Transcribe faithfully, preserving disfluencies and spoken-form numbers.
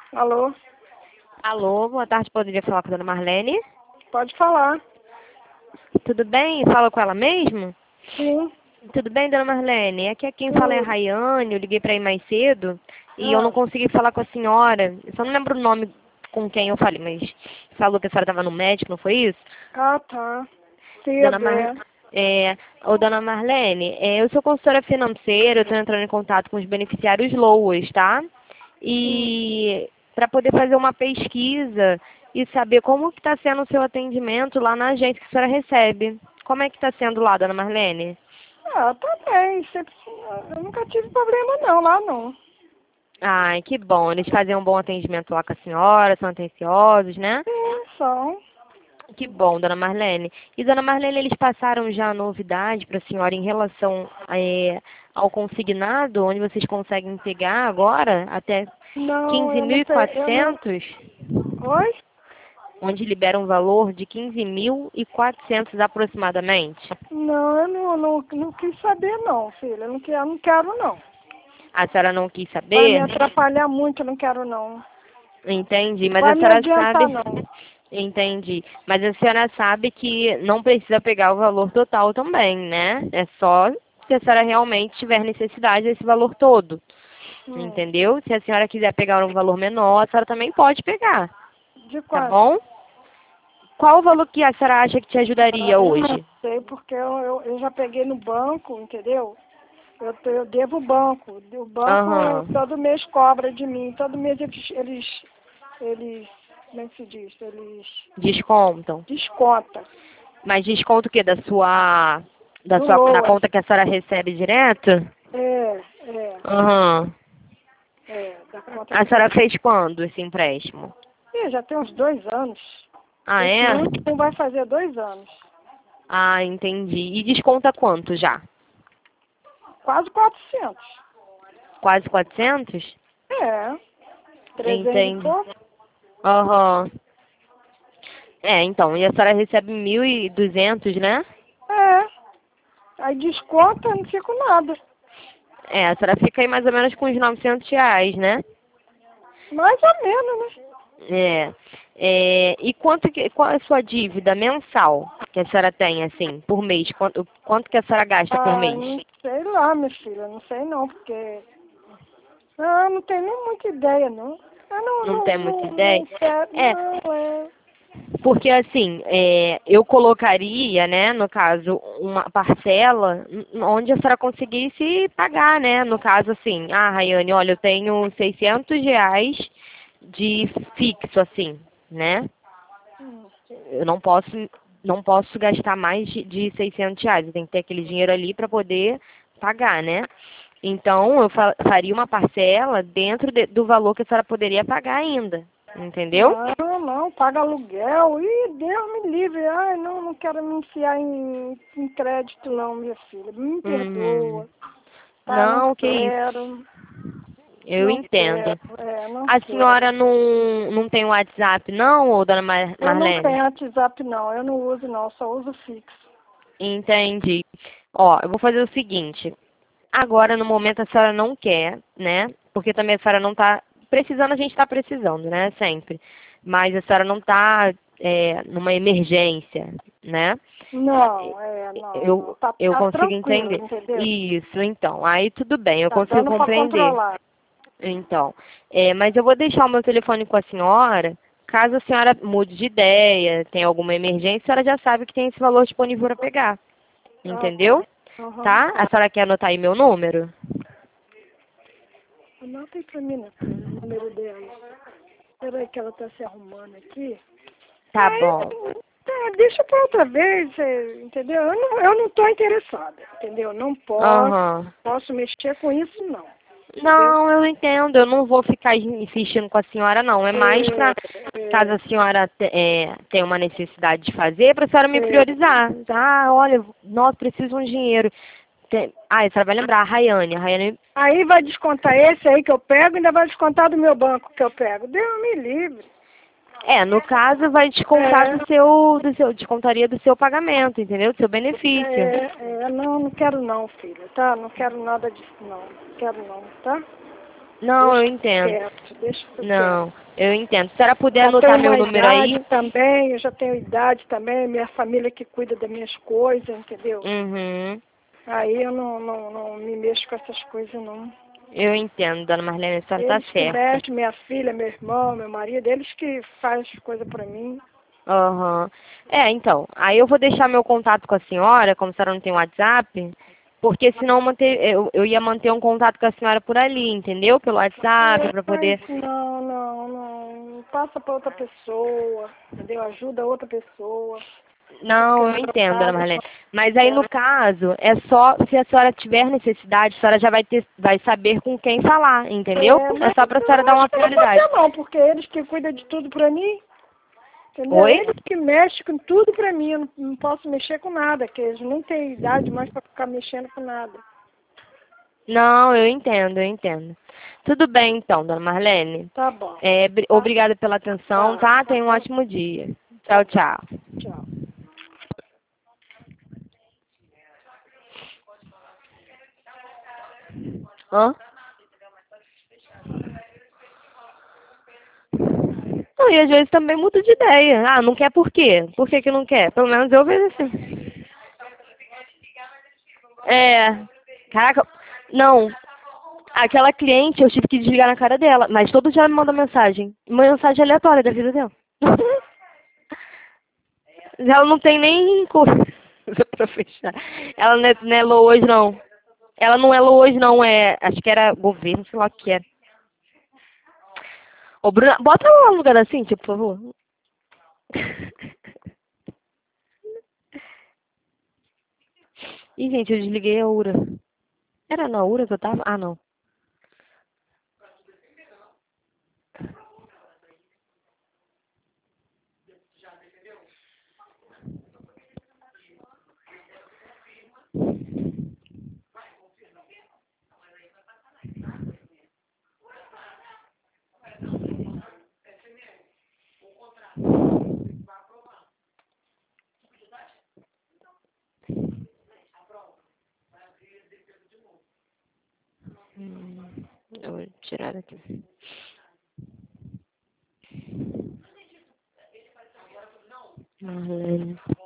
Alô? Alô, boa tarde, poderia falar com a dona Marlene? Pode falar. Tudo bem? Fala com ela mesmo? Sim. Tudo bem, dona Marlene? Aqui é quem fala é a Tudo. Rayane, eu liguei para ir mais cedo e eu não Ah, consegui falar com a senhora. Eu só não lembro o nome com quem eu falei, mas falou que a senhora estava no médico, não foi isso? ah tá. Dona Cedo, Mar... é. É... Ô, dona Marlene, é, eu sou consultora financeira, eu estou entrando em contato com os beneficiários LOAS, tá? Hum. E para poder fazer uma pesquisa e saber como que está sendo o seu atendimento lá na agência que a senhora recebe. Como é que está sendo lá, dona Marlene? Ah, tá bem. Sempre... Eu nunca tive problema não, lá não. Ai, que bom. Eles fazem um bom atendimento lá com a senhora, são atenciosos, né? Sim, são. Que bom, dona Marlene. E, dona Marlene, eles passaram já a novidade para a senhora em relação é, ao consignado, onde vocês conseguem pegar agora até Não, quinze eu mil não e sei. Eu não. quatrocentos, Oi? onde libera um valor de quinze mil e quatrocentos aproximadamente. Não, eu não, não, não quis saber não, filha. Eu não quero, eu não quero não. A senhora não quis Vai me saber? atrapalhar muito, eu não quero não. Entendi, mas Vai a me senhora sabe. adiantar não. Entendi. Mas a senhora sabe que não precisa pegar o valor total também, né? É só se a senhora realmente tiver necessidade desse valor todo. Hum. Entendeu? Se a senhora quiser pegar um valor menor, a senhora também pode pegar. De Tá quanto? bom? Qual o valor que a senhora acha que te Ah, ajudaria eu não hoje? sei, porque eu, eu, eu já peguei no banco, entendeu? Eu, te- eu devo o banco. O banco Aham. todo mês cobra de mim. Todo mês eles, eles, eles como é que se diz? Eles Descontam. descontam Mas desconto o quê? Da sua. Da do sua. Na LOAS. conta que a senhora recebe direto? É, é, Aham. é, da conta A que eu... senhora fez quando esse empréstimo? Ih, já tem uns dois anos. Ah, Esse é? último vai fazer dois anos. Ah, entendi. E desconta quanto já? Quase quatrocentos. Quase quatrocentos? É, trezentos e Entendi. pouco. Aham. É, então, e a senhora recebe mil e duzentos, né? É, aí desconta, eu não fico nada. É, a senhora fica aí mais ou menos com uns novecentos reais, né? Mais ou menos, né? É. É, e quanto que, qual é a sua dívida mensal que a senhora tem, assim, por mês? Quanto, quanto que a senhora gasta por Ah, mês? não sei lá, minha filha, não sei não, porque... Ah, não tenho nem muita ideia, não. Eu não, Não não, tem muita não, ideia? não quero, É, não, é... porque assim, é, eu colocaria, né, no caso, uma parcela n- onde a senhora conseguisse pagar, né? No caso, assim, ah, Rayane, olha, eu tenho seiscentos reais de fixo, assim, né? Hum, Eu não posso, não posso gastar mais de, de seiscentos reais. Eu tenho que ter aquele dinheiro ali para poder pagar, né? Então, eu fa- faria uma parcela dentro de- do valor que a senhora poderia pagar ainda, entendeu? Não, não, paga aluguel. Ih, Deus me livre. Ai, não, não quero me enfiar em, em crédito não, minha filha. Me Uhum. perdoa. Tá, não Não, que isso. quero, Eu não entendo. quero, é, não A quero. senhora não, não tem WhatsApp, não, ou dona Mar Eu não Marlene? tenho WhatsApp não, eu não uso não, só uso fixo. Entendi. Ó, eu vou fazer o seguinte. Agora, no momento, a senhora não quer, né? Porque também a senhora não está precisando, a gente está precisando, né? Sempre. Mas a senhora não está é, numa emergência, né? Não, é, não, não. Eu, Tá, eu tá consigo tranquilo, entender. entendeu? Isso, então. Aí tudo bem, eu Tá consigo dando para compreender. controlar. Então, é, mas eu vou deixar o meu telefone com a senhora. Caso a senhora mude de ideia, tenha alguma emergência, a senhora já sabe que tem esse valor disponível para pegar. Ah, tá. Entendeu? Uhum. Tá? A senhora quer anotar aí meu número? Anota aí pra mim, né, filha, o número dela. Peraí que ela tá se arrumando aqui. Tá Aí, bom. tá, deixa pra outra vez, é, entendeu? Eu não, eu não tô interessada, entendeu? Não posso, Aham. posso mexer com isso, não. Entendeu? Não, eu entendo. Eu não vou ficar insistindo com a senhora, não. É mais É, para, caso é, a senhora te- é, tenha uma necessidade de fazer, para a senhora me é. priorizar. Ah, olha, nós precisamos de um dinheiro. Tem... Ah, a senhora vai lembrar, a Rayane. A Rayane. Aí vai descontar esse aí que eu pego, ainda vai descontar do meu banco que eu pego. Deus me livre. É, no caso, vai descontar É, do seu, do seu, descontaria do seu pagamento, entendeu? Do seu benefício. é, é, não, não quero não, filha, tá? Não quero nada disso, não. Não quero não, tá? Não, eu Deixa entendo. quieto, deixa quieto. Não, eu entendo. Se a senhora puder Já anotar tenho meu uma número idade aí. também, eu já tenho idade também, minha família que cuida das minhas coisas, entendeu? Uhum. Aí eu não, não, não me mexo com essas coisas, não. Eu entendo, dona Marlene, a senhora tá Eles que certa. mexem, minha filha, meu irmão, meu marido, eles que fazem as coisas pra mim. Aham. É, então, aí eu vou deixar meu contato com a senhora, como a senhora não tem WhatsApp, porque senão manter, eu, eu ia manter um contato com a senhora por ali, entendeu? Pelo WhatsApp, para Mas poder... não, não, não. Passa pra outra pessoa, entendeu? Ajuda outra pessoa. Porque Não, eu meu entendo, dona lado Marlene. não Mas aí, no caso, é só se a senhora tiver necessidade, a senhora já vai ter, vai saber com quem falar, entendeu? é, É mas só pra senhora eu dar acho uma que eu não vou prioridade. ter não, porque eles que cuidam de tudo pra mim, entendeu? Oi? Eles que mexem com tudo pra mim, eu não, não posso mexer com nada, que eles não têm idade mais pra ficar mexendo com nada. Não, eu entendo, eu entendo. Tudo bem, então, dona Marlene. Tá bom, É, bri- tá? obrigada pela atenção, Tá, tá? Tenha um ótimo dia. tá Tchau, bom. tchau. Tchau. Hã? Não, e às vezes também muda de ideia. Ah, não quer por quê? Por que que não quer? Pelo menos eu vejo assim. É. Caraca, não. Aquela cliente eu tive que desligar na cara dela, mas todo dia ela me manda mensagem. Uma mensagem aleatória da vida dela. Ela não tem nem coisa pra fechar. Ela não é, não é low hoje, não. Ela não é low hoje, não. É, acho que era governo, sei lá o que era. Ô, Bruna, bota ela no lugar da Cintia, por favor. Ih, gente, eu desliguei a Ura. Era na Ura que eu tava? Ah, não. Hum, eu vou tirar daqui. Marlene.